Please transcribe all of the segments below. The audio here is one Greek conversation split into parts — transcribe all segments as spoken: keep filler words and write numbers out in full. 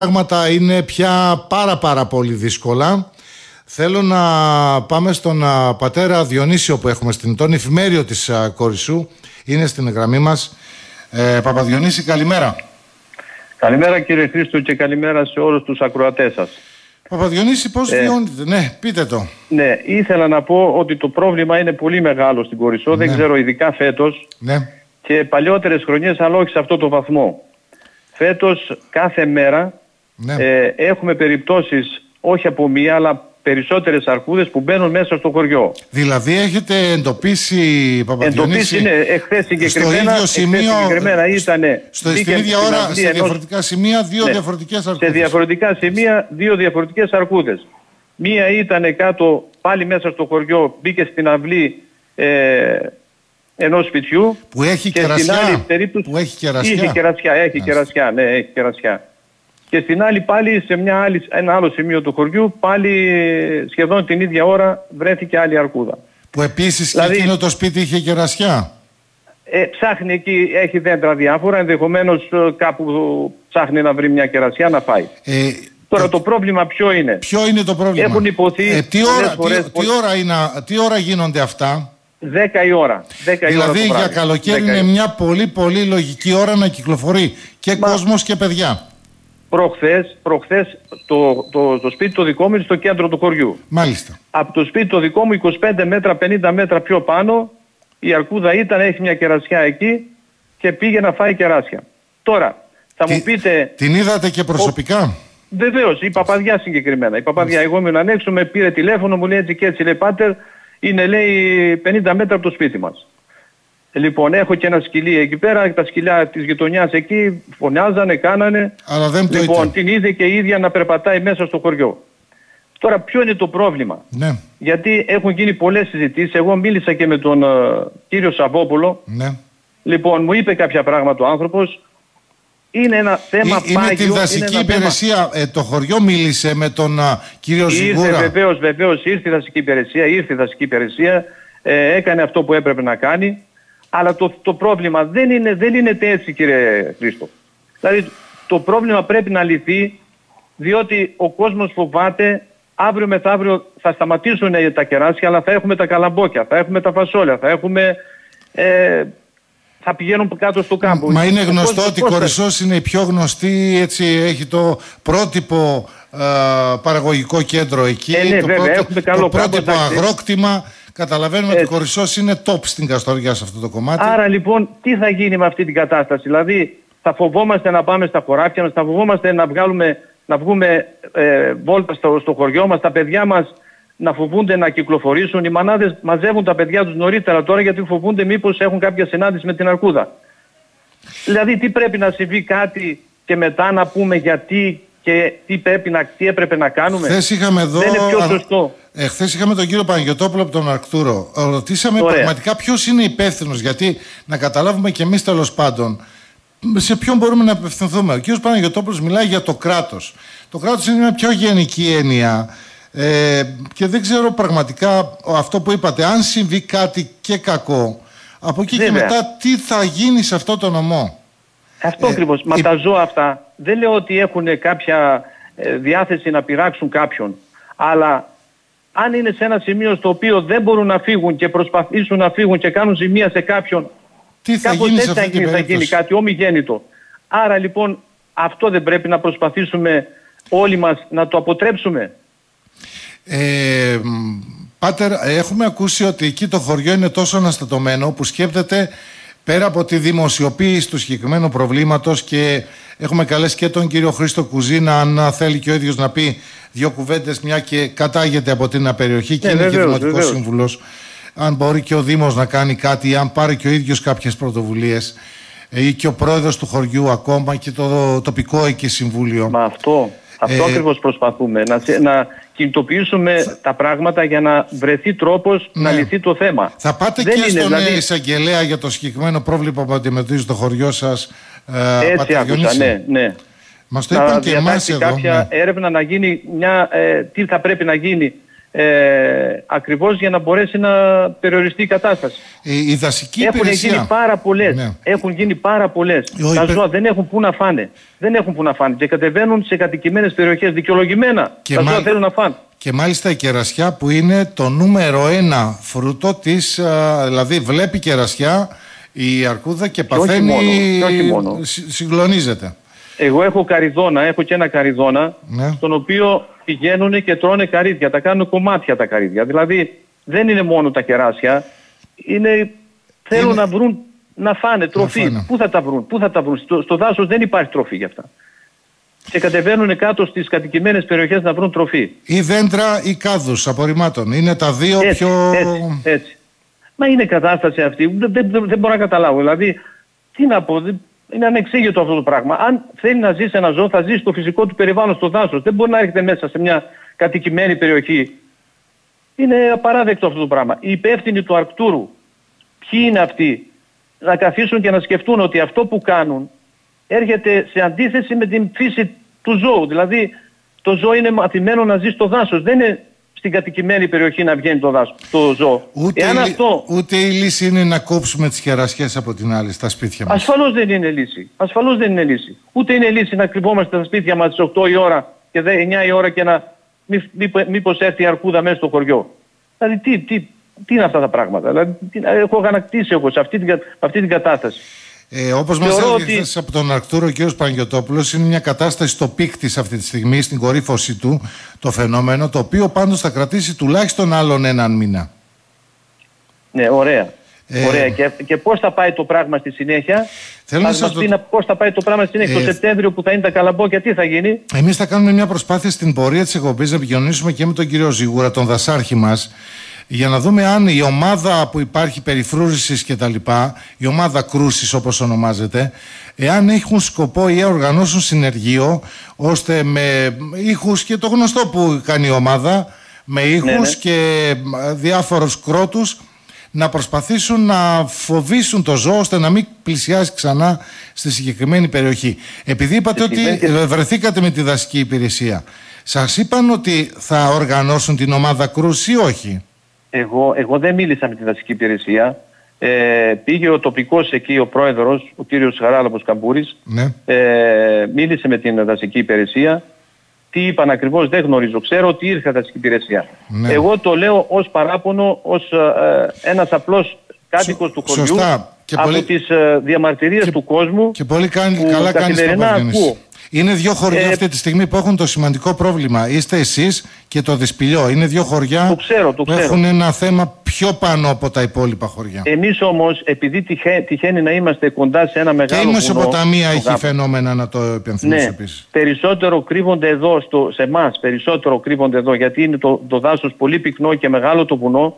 πράγματα είναι πια πάρα πάρα πολύ δύσκολα. Θέλω να πάμε στον α, πατέρα Διονύσιο που έχουμε στην τον εφημέριο της α, Κορισσού. Είναι στην γραμμή μας. Ε, Παπαδιονύση, καλημέρα. Καλημέρα κύριε Χρήστο και καλημέρα σε όλους τους ακροατές σας. Παπαδιονύση, πώς ε, βιώνετε? Ναι, πείτε το. Ναι, ήθελα να πω ότι το πρόβλημα είναι πολύ μεγάλο στην Κορισσό. Ναι. Δεν ξέρω ειδικά φέτος ναι. και παλιότερες χρονιές, αλλά όχι σε αυτό το βαθμό. Φέτος κάθε μέρα ναι. ε, έχουμε περιπτώσεις όχι από μία αλλά περισσότερες αρκούδες που μπαίνουν μέσα στο χωριό. Δηλαδή έχετε εντοπίσει, Παπαδιονύση, εντοπίσει, ναι, εχθές συγκεκριμένα, στο ίδιο σημείο, συγκεκριμένα ήτανε, στο, στην ίδια ώρα, σε ενός, διαφορετικά σημεία, δύο ναι, διαφορετικές αρκούδες. Σε διαφορετικά σημεία, δύο διαφορετικές αρκούδες. Μία ήταν κάτω, πάλι μέσα στο χωριό, μπήκε στην αυλή ε, ενός σπιτιού. Που έχει και κερασιά. Στην άλλη περίπτωση, που έχει κερασιά. Έχει κερασιά, έχει κερασιά, ναι, έχει κερασιά. Και στην άλλη πάλι σε μια άλλη, ένα άλλο σημείο του χωριού πάλι σχεδόν την ίδια ώρα βρέθηκε άλλη αρκούδα. Που επίσης δηλαδή, και εκείνο το σπίτι είχε κερασιά. Ε, ψάχνει εκεί, έχει δέντρα διάφορα, ενδεχομένως κάπου ψάχνει να βρει μια κερασιά να φάει. Ε, Τώρα το, το πρόβλημα ποιο είναι? Ποιο είναι το πρόβλημα? Έχουν υποθεί ε, τι, ώρα, φορές, τι, τι, ώρα είναι, τι ώρα γίνονται αυτά? δέκα η ώρα. δέκα δηλαδή η ώρα για καλοκαίρι είναι μια πολύ πολύ λογική ώρα να κυκλοφορεί και Μα... κόσμος και παιδιά. Προχθές, προχθές το, το, το σπίτι το δικό μου είναι στο κέντρο του χωριού. Μάλιστα. Από το σπίτι το δικό μου είκοσι πέντε μέτρα, πενήντα μέτρα πιο πάνω η αρκούδα ήταν, έχει μια κερασιά εκεί και πήγε να φάει κεράσια. Τώρα θα Τι, μου πείτε... Την είδατε και προσωπικά? Ο, βεβαίως, η παπαδιά συγκεκριμένα. Η παπαδιά, εγώ ήμουν ανέξω, με πήρε τηλέφωνο, μου λέει έτσι και έτσι, λέει πάτερ, είναι λέει πενήντα μέτρα από το σπίτι μας. Λοιπόν, έχω και ένα σκυλί εκεί πέρα, τα σκυλιά της γειτονιάς εκεί φωνάζανε, κάνανε. Αλλά δεν το λοιπόν, είτε. την είδε και η ίδια να περπατάει μέσα στο χωριό. Τώρα, ποιο είναι το πρόβλημα? Ναι. Γιατί έχουν γίνει πολλές συζητήσεις. Εγώ μίλησα και με τον uh, κύριο Σαββόπουλο. Ναι. Λοιπόν, μου είπε κάποια πράγματα ο άνθρωπος. Είναι ένα θέμα Ή, πάγιο. Είναι τη δασική υπηρεσία. Ε, το χωριό μίλησε με τον uh, κύριο Ζιγούρα. Ήρθε βεβαίως, βεβαίως, ήρθε η δασική υπηρεσία, ήρθε η δασική υπηρεσία, ε, έκανε αυτό που έπρεπε να κάνει. Αλλά το, το πρόβλημα δεν είναι, δεν είναι έτσι, κύριε Χρήστο. Δηλαδή το πρόβλημα πρέπει να λυθεί, διότι ο κόσμος φοβάται αύριο μεθαύριο θα σταματήσουν τα κεράσια, αλλά θα έχουμε τα καλαμπόκια, θα έχουμε τα φασόλια, θα έχουμε... Ε, θα πηγαίνουν κάτω στο κάμπο. Μα είναι γνωστό ότι η Κορισσός είναι η πιο γνωστή, έτσι έχει το πρότυπο ε, παραγωγικό κέντρο εκεί, ε, ναι, το, βέβαια, πρώτη, το πρότυπο αγρόκτημα. Καταλαβαίνουμε ότι η Κορισσός είναι top στην Καστοριά σε αυτό το κομμάτι. Άρα λοιπόν τι θα γίνει με αυτή την κατάσταση? Δηλαδή θα φοβόμαστε να πάμε στα χωράφια μας, θα φοβόμαστε να, βγάλουμε, να βγούμε ε, βόλτα στο, στο χωριό μας, τα παιδιά μας να φοβούνται να κυκλοφορήσουν. Οι μανάδες μαζεύουν τα παιδιά τους νωρίτερα τώρα γιατί φοβούνται μήπως έχουν κάποια συνάντηση με την αρκούδα. Δηλαδή τι πρέπει να συμβεί κάτι και μετά να πούμε γιατί και τι, πρέπει να, τι έπρεπε να κάνουμε? Χθες είχαμε εδώ... Δεν είναι πιο σωστό. Ε, χθες είχαμε τον κύριο Παναγιωτόπουλο από τον Αρκτούρο. Ρωτήσαμε Ωραία. πραγματικά ποιος είναι υπεύθυνος, γιατί να καταλάβουμε κι εμείς τέλος πάντων σε ποιον μπορούμε να απευθυνθούμε. Ο κύριος Παναγιωτόπουλος μιλάει για το κράτος. Το κράτος είναι μια πιο γενική έννοια ε, και δεν ξέρω πραγματικά αυτό που είπατε, αν συμβεί κάτι και κακό, από εκεί Βέβαια. και μετά τι θα γίνει σε αυτό το νομό. Αυτό ε, ακριβώς. Μα η... τα ζώα αυτά δεν λέω ότι έχουν κάποια ε, διάθεση να πειράξουν κάποιον, αλλά αν είναι σε ένα σημείο στο οποίο δεν μπορούν να φύγουν και προσπαθήσουν να φύγουν και κάνουν ζημία σε κάποιον, τι θα γίνει σε αυτή την θα γίνει κάτι ομιγέννητο. Άρα λοιπόν αυτό δεν πρέπει να προσπαθήσουμε όλοι μας να το αποτρέψουμε? Ε, Πάτερ, έχουμε ακούσει ότι εκεί το χωριό είναι τόσο αναστατωμένο που σκέπτεται πέρα από τη δημοσιοποίηση του συγκεκριμένου προβλήματος, και έχουμε καλέσει και τον κύριο Χρήστο Κουζίνα, αν θέλει και ο ίδιος να πει δύο κουβέντες, μια και κατάγεται από την περιοχή και ε, είναι βεβαίως, και δημοτικός σύμβουλος, αν μπορεί και ο Δήμος να κάνει κάτι, αν πάρει και ο ίδιος κάποιες πρωτοβουλίες ή και ο πρόεδρος του χωριού ακόμα και το τοπικό εκεί συμβούλιο. Μα αυτό, αυτό ε, ακριβώς προσπαθούμε, να, να κινητοποιήσουμε θα... τα πράγματα για να βρεθεί τρόπος ναι. να λυθεί το θέμα. Θα πάτε Δεν και είναι, στον δηλαδή... εισαγγελέα για το συγκεκριμένο πρόβλημα που αντιμετωπίζει το χωριό σας? Ε, Έτσι άκουσα, ναι, ναι. Μας το είπαν και εμάς εδώ. Κάποια ναι. έρευνα να γίνει, μια, ε, τι θα πρέπει να γίνει ε, ακριβώς για να μπορέσει να περιοριστεί η κατάσταση. Η, η δασική έχουν υπηρεσία... γίνει πάρα πολλές. Ναι. Έχουν γίνει πάρα πολλές. Ο, Τα υπε... ζώα δεν έχουν που να φάνε. Δεν έχουν που να φάνε. Και κατεβαίνουν σε κατοικημένες περιοχές δικαιολογημένα. Και Τα ζώα μάλ... θέλουν να φάνε. Και μάλιστα η κερασιά που είναι το νούμερο ένα φρούτο της, α, δηλαδή βλέπει κερασιά η αρκούδα και παθαίνει, και όχι μόνο. Συγκλονίζεται. Εγώ έχω καρυδόνα, έχω και ένα καρυδόνα, ναι. στον οποίο πηγαίνουν και τρώνε καρύδια, τα κάνουν κομμάτια τα καρύδια. Δηλαδή δεν είναι μόνο τα κεράσια, είναι, θέλουν είναι... να βρουν, να φάνε τροφή. Να φάνε. Πού θα τα βρουν, πού θα τα βρουν. Στο, στο δάσος δεν υπάρχει τροφή για αυτά. Και κατεβαίνουν κάτω στις κατοικημένες περιοχές να βρουν τροφή. Ή δέντρα ή κάδους απορριμμάτων. Είναι τα δύο έτσι, πιο... Έτσι, έτσι. Μα είναι κατάσταση αυτή. Δεν, δεν, δεν μπορώ να καταλάβω. Δηλαδή, τι να πω, είναι ανεξήγητο αυτό το πράγμα. Αν θέλει να ζήσει ένα ζώο, θα ζήσει στο φυσικό του περιβάλλον, στο δάσος. Δεν μπορεί να έρχεται μέσα σε μια κατοικημένη περιοχή. Είναι απαράδεκτο αυτό το πράγμα. Οι υπεύθυνοι του Αρκτούρου, ποιοι είναι αυτοί, να καθίσουν και να σκεφτούν ότι αυτό που κάνουν έρχεται σε αντίθεση με την φύση του ζώου. Δηλαδή, το ζώο είναι μαθημένο να ζει στο δάσος. Δεν είναι στην κατοικημένη περιοχή να βγαίνει το, δάσο, το ζώο. Ούτε, Εάν η, αυτό... ούτε η λύση είναι να κόψουμε τις κερασιές από την άλλη στα σπίτια μας. Ασφαλώς δεν είναι λύση. Ασφαλώς δεν είναι λύση. Ούτε είναι λύση να κρυβόμαστε στα σπίτια μας στις οκτώ η ώρα και εννιά η ώρα και να μή, μή, μήπως έρθει η αρκούδα μέσα στο χωριό. Δηλαδή τι, τι, τι είναι αυτά τα πράγματα. Δηλαδή, τι, έχω γανακτήσει εγώ σε αυτή την, αυτή την κατάσταση. Ε, όπως μας έλεγε ότι... χθες από τον Αρκτούρο ο κ. Παναγιωτόπουλος, είναι μια κατάσταση στο πικ της αυτή τη στιγμή, στην κορύφωση του το φαινόμενο, το οποίο πάντως θα κρατήσει τουλάχιστον άλλον έναν μήνα. Ναι, ωραία. Ε... ωραία. Και, και πώς θα πάει το πράγμα στη συνέχεια. Θέλω να σας πει το... πώς θα πάει το πράγμα στη συνέχεια. Ε... Το Σεπτέμβριο που θα είναι τα καλαμπόκια, τι θα γίνει. Εμείς θα κάνουμε μια προσπάθεια στην πορεία της εκπομπής να επικοινωνήσουμε και με τον κύριο Ζίγουρα, τον δασάρχη μας, για να δούμε αν η ομάδα που υπάρχει περιφρούρησης και τα λοιπά, η ομάδα κρούσης όπως ονομάζεται, εάν έχουν σκοπό ή οργανώσουν συνεργείο, ώστε με ήχους και το γνωστό που κάνει η ομάδα, με ήχους ναι, ναι. και διάφορους κρότους, να προσπαθήσουν να φοβήσουν το ζώο ώστε να μην πλησιάσει ξανά στη συγκεκριμένη περιοχή. Επειδή είπατε ότι βρεθήκατε με τη δασική υπηρεσία, σας είπαν ότι θα οργανώσουν την ομάδα κρούση ή όχι? Εγώ, εγώ δεν μίλησα με τη δασική υπηρεσία. Ε, πήγε ο τοπικός εκεί, ο πρόεδρος, ο κύριος Χαράλαμπος Καμπούρης, ναι. ε, μίλησε με την δασική υπηρεσία. Τι είπαν ακριβώς δεν γνωρίζω. Ξέρω ότι ήρθε η δασική υπηρεσία. Ναι. Εγώ το λέω ως παράπονο, ως ε, ένας απλός κάτοικος του χωριού. Σωστά. Και από πολύ... τις ε, διαμαρτυρίες και... του κόσμου και πολύ κάνει, που καλά καθημερινά ακούω. Είναι δύο χωριά ε, αυτή τη στιγμή που έχουν το σημαντικό πρόβλημα. Είστε εσείς και το Δυσπηλιό. Είναι δύο χωριά το ξέρω, το που ξέρω. έχουν ένα θέμα πιο πάνω από τα υπόλοιπα χωριά. Εμείς όμως, επειδή τυχαίνει, τυχαίνει να είμαστε κοντά σε ένα μεγάλο βουνό... Και η Μεσοποταμία έχει γάμο. φαινόμενα, να το επενθυμίσω ναι, επίσης. Περισσότερο κρύβονται εδώ, στο, σε εμάς, περισσότερο κρύβονται εδώ, γιατί είναι το, το δάσος πολύ πυκνό και μεγάλο το βουνό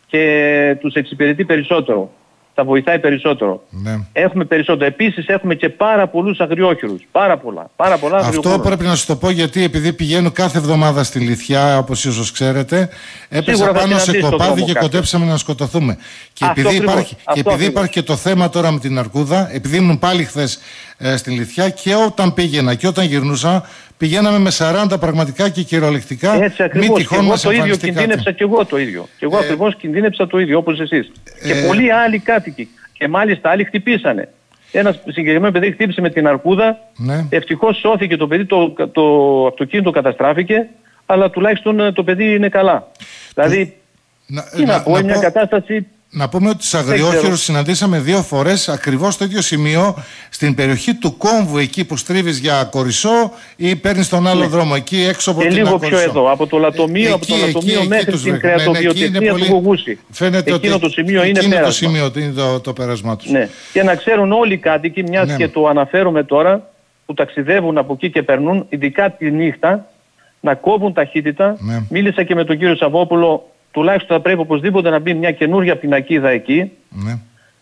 και τους εξυπηρετεί περισσότερο. Θα βοηθάει περισσότερο. Ναι. Έχουμε περισσότερο. Επίσης έχουμε και πάρα πολλούς αγριόχειρους. Πάρα πολλά. Πάρα πολλά Αυτό πρέπει να σου το πω, γιατί επειδή πηγαίνω κάθε εβδομάδα στη Λιθιά, όπως ίσως ξέρετε, έπεσα πάνω σε κοπάδι και κοντέψαμε να σκοτωθούμε. Και αυτό επειδή, ακριβώς, υπάρχει, και επειδή υπάρχει και το θέμα τώρα με την αρκούδα, επειδή ήμουν πάλι χθες ε, στη Λιθιά, και όταν πήγαινα και όταν γυρνούσα, πηγαίναμε με σαράντα πραγματικά και κυριολεκτικά. Έτσι ακριβώς. Και εγώ το ίδιο κινδύνεψα και εγώ το ίδιο. Και εγώ ε, ακριβώς κινδύνεψα το ίδιο όπως εσείς. Ε, και πολλοί άλλοι κάτοικοι. Και μάλιστα άλλοι χτυπήσανε. Ένα συγκεκριμένο παιδί χτύπησε με την αρκούδα. Ναι. Ευτυχώς σώθηκε το παιδί, το, το, το αυτοκίνητο καταστράφηκε, αλλά τουλάχιστον το παιδί είναι καλά. Δηλαδή, να, τι να, να πω, είναι μια κατάσταση... Να πούμε ότι τους αγριόχειρους συναντήσαμε δύο φορές ακριβώς στο ίδιο σημείο, στην περιοχή του κόμβου, εκεί που στρίβεις για Κορισό ή παίρνεις τον άλλο ναι. δρόμο, εκεί έξω από και την λίγο Κορισό. πιο εδώ, από το Λατομείο, από το Λατομείο μέχρι την κρεατοβιοτεχνία του Γογούση. Φαίνεται εκείνο ότι το σημείο είναι εκείνο πέρασμα. το σημείο είναι το, το πέρασμά τους. Ναι. Και να ξέρουν όλοι οι κάτοικοι, μιας ναι. και το αναφέρουμε τώρα, που ταξιδεύουν από εκεί και περνούν, ειδικά τη νύχτα, να κόβουν ταχύτητα. Ναι. Μίλησα και με τον κύριο Σαββόπουλο. Τουλάχιστον θα πρέπει οπωσδήποτε να μπει μια καινούργια πινακίδα εκεί. Ναι.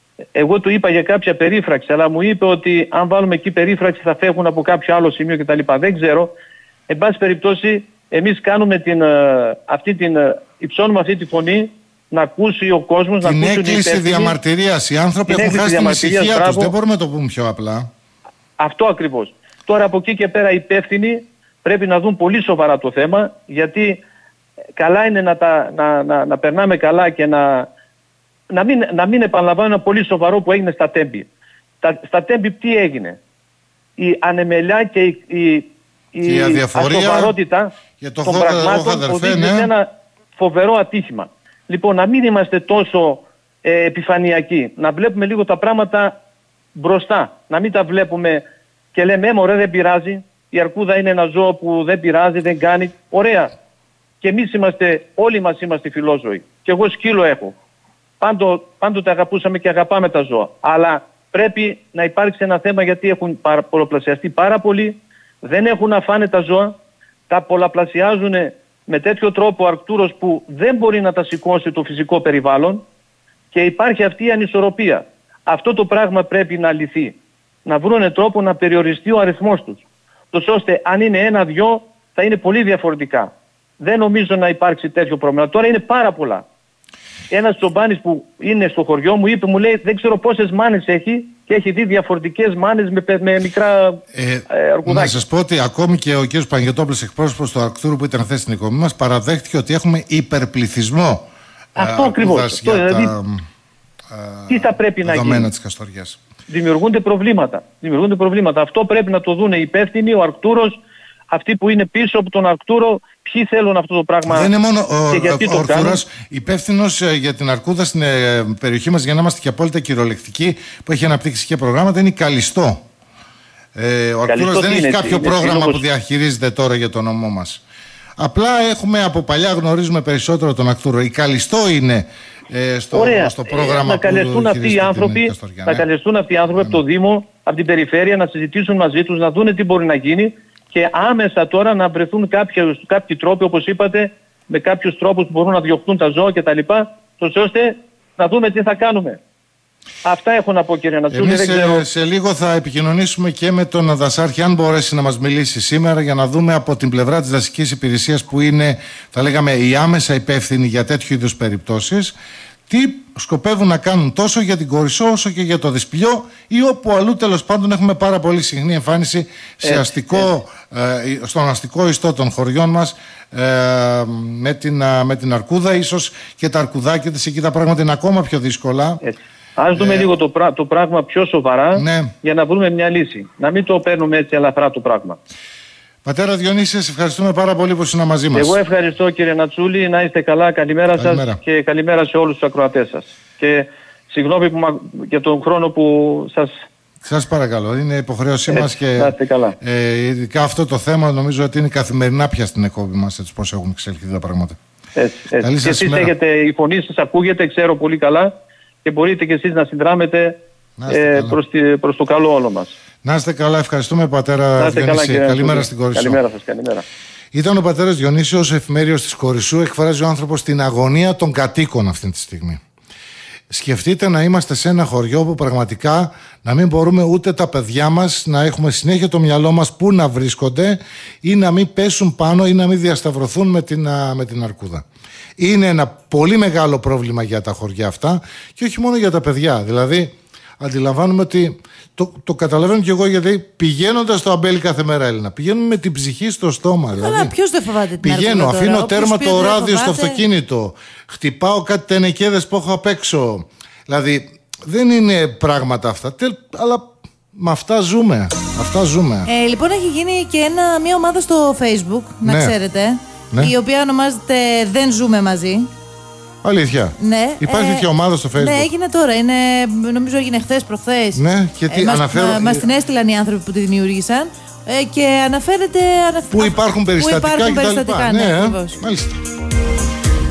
Εγώ του είπα για κάποια περίφραξη, αλλά μου είπε ότι αν βάλουμε εκεί περίφραξη θα φεύγουν από κάποιο άλλο σημείο κτλ. Δεν ξέρω. Εν πάση περιπτώσει, εμείς κάνουμε την, αυτή την, υψώνουμε αυτή τη φωνή να ακούσει ο κόσμος, την να ακούσει την έκκληση διαμαρτυρίας. Οι άνθρωποι έχουν χάσει την ησυχία τους. Δεν μπορούμε να το πούμε πιο απλά. Αυτό ακριβώς. Τώρα από εκεί και πέρα οι υπεύθυνοι πρέπει να δουν πολύ σοβαρά το θέμα, γιατί καλά είναι να, τα, να, να, να περνάμε καλά και να, να, μην, να μην επαναλαμβάνω ένα πολύ σοβαρό που έγινε στα Τέμπη. Τα, στα Τέμπη τι έγινε? Η ανεμελιά και η, η, η, η ασοβαρότητα των πραγμάτων οδήγησε σε ένα φοβερό ατύχημα. Λοιπόν, να μην είμαστε τόσο ε, επιφανειακοί, να βλέπουμε λίγο τα πράγματα μπροστά, να μην τα βλέπουμε και λέμε, ε, μωρέ, δεν πειράζει, η αρκούδα είναι ένα ζώο που δεν πειράζει, δεν κάνει, ωραία. Και εμείς είμαστε, όλοι μας είμαστε φιλόζωοι. Και εγώ σκύλο έχω. Πάντο, πάντοτε αγαπούσαμε και αγαπάμε τα ζώα. Αλλά πρέπει να υπάρξει ένα θέμα, γιατί έχουν πολλαπλασιαστεί πάρα πολύ, δεν έχουν να φάνε τα ζώα, τα πολλαπλασιάζουν με τέτοιο τρόπο ο Αρκτούρος που δεν μπορεί να τα σηκώσει το φυσικό περιβάλλον και υπάρχει αυτή η ανισορροπία. Αυτό το πράγμα πρέπει να λυθεί. Να βρουν τρόπο να περιοριστεί ο αριθμός τους. Τόσο ώστε αν είναι ένα-δυο θα είναι πολύ διαφορετικά. Δεν νομίζω να υπάρξει τέτοιο πρόβλημα. Τώρα είναι πάρα πολλά. Ένας τσομπάνης που είναι στο χωριό μου είπε, μου λέει, δεν ξέρω πόσες μάνες έχει και έχει δει διαφορετικές μάνες με, με μικρά ε, ε, αρκουδάκια. Να σας πω ότι ακόμη και ο κ. Παναγιωτόπουλος, εκπρόσωπος του Αρκτούρου που ήταν χθες στην εκπομπή μας, παραδέχτηκε ότι έχουμε υπερπληθυσμό. Αυτό ακριβώς. Για δηλαδή, τα, τι θα πρέπει να γίνει? Της Καστοριάς. Δημιουργούνται προβλήματα. Δημιουργούνται προβλήματα. Αυτό πρέπει να το δουν οι υπεύθυνοι, ο Αρκτούρος, αυτοί που είναι πίσω από τον Αρκτούρο, ποιοι θέλουν αυτό το πράγμα. Δεν είναι μόνο ο, και γιατί ο, το ο Αρκτούρος υπεύθυνος για την αρκούδα στην ε, περιοχή μας, για να είμαστε και απόλυτα κυριολεκτικοί, που έχει αναπτύξει και προγράμματα, είναι η Καλιστό. Ε, ο Αρκτούρος δεν έχει κάποιο είναι, πρόγραμμα είναι, που διαχειρίζεται τώρα για τον νομό μας. Απλά έχουμε από παλιά, γνωρίζουμε περισσότερο τον Αρκτούρο. Η Καλιστό είναι ε, στο, στο πρόγραμμα ε, να καλεστούν που αυτοί οι άνθρωποι, να καλεστούν αυτοί οι άνθρωποι ναι. από το Δήμο, από την περιφέρεια, να συζητήσουν μαζί τους, να δούνε τι μπορεί να γίνει και άμεσα τώρα να βρεθούν κάποιοι, κάποιοι τρόποι, όπως είπατε, με κάποιους τρόπους που μπορούν να διωχτούν τα ζώα κτλ. Τόσο ώστε να δούμε τι θα κάνουμε. Αυτά έχω να πω, κύριε Νατσούλη. Εμείς δεν ξέρω... σε, σε λίγο θα επικοινωνήσουμε και με τον Δασάρχη, αν μπορέσει να μας μιλήσει σήμερα, για να δούμε από την πλευρά της δασικής υπηρεσίας, που είναι, θα λέγαμε, η άμεσα υπεύθυνη για τέτοιου είδους περιπτώσεις, τι σκοπεύουν να κάνουν τόσο για την Κορισσό όσο και για το Δυσπηλιό, ή όπου αλλού τέλος πάντων έχουμε πάρα πολύ συχνή εμφάνιση σε έτσι, αστικό, έτσι. Ε, στον αστικό ιστό των χωριών μας ε, με, την, με την αρκούδα. Ίσως και τα αρκουδάκια της εκεί τα πράγματα είναι ακόμα πιο δύσκολα. Έτσι. Ας δούμε ε, λίγο το, πρά, το πράγμα πιο σοβαρά, ναι. για να βρούμε μια λύση. Να μην το παίρνουμε έτσι ελαφρά το πράγμα. Πατέρα Διονύση, σας ευχαριστούμε πάρα πολύ που ήσουν μαζί μας. Εγώ ευχαριστώ, κύριε Νατσούλη, να είστε καλά, καλημέρα, καλημέρα. σας και καλημέρα σε όλους τους ακροατές σας. Και συγγνώμη που, για τον χρόνο που σας... Σας παρακαλώ, είναι υποχρέωσή έτσι, μας και ε, ειδικά αυτό το θέμα νομίζω ότι είναι καθημερινά πια στην εκπομπή μας, έτσι πώς έχουν εξελιχθεί τα πράγματα. Έτσι, έτσι. Και εσείς έχετε, η φωνή σας ακούγεται, ξέρω πολύ καλά και μπορείτε και εσείς να συνδράμετε ε, προς, τη, προς το καλό όλο μας. Να είστε καλά, ευχαριστούμε πατέρα Διονύση. Καλημέρα στην Κορισσό. Καλημέρα σας, καλημέρα. Ήταν ο πατέρας Διονύσιος, εφημέριος της Κορισσού. Εκφράζει ο άνθρωπος την αγωνία των κατοίκων αυτή τη στιγμή. Σκεφτείτε να είμαστε σε ένα χωριό που πραγματικά να μην μπορούμε ούτε τα παιδιά μας να έχουμε συνέχεια το μυαλό μας πού να βρίσκονται, ή να μην πέσουν πάνω ή να μην διασταυρωθούν με την, με την αρκούδα. Είναι ένα πολύ μεγάλο πρόβλημα για τα χωριά αυτά και όχι μόνο για τα παιδιά. Δηλαδή, αντιλαμβάνομαι ότι το, το καταλαβαίνω κι εγώ, γιατί πηγαίνοντας στο αμπέλι κάθε μέρα, Έλληνα, πηγαίνουμε με την ψυχή στο στόμα. Δηλαδή, αλλά ποιος δεν φοβάται την πηγαίνω, αρκούδα αφήνω τώρα, τέρμα το ράδιο στο αυτοκίνητο, χτυπάω κάτι τενεκέδες που έχω απ' έξω. Δηλαδή, δεν είναι πράγματα αυτά. Τελ, αλλά με αυτά ζούμε. Αυτά ζούμε. Ε, λοιπόν, έχει γίνει και ένα, μια ομάδα στο Facebook, να ναι. ξέρετε, ναι. η οποία ονομάζεται Δεν Ζούμε Μαζί. Αλήθεια. Ναι. Υπάρχει τέτοια ε, ομάδα στο Facebook. Ναι, έγινε τώρα. Είναι, νομίζω έγινε χθες, προχθές. Ναι, και τι ε, αναφέρω. Μας, μας την έστειλαν οι άνθρωποι που τη δημιούργησαν. Ε, και αναφέρεται. Που υπάρχουν περιστατικά, που υπάρχουν και περιστατικά, τα ναι, ναι, ακριβώς. Μάλιστα.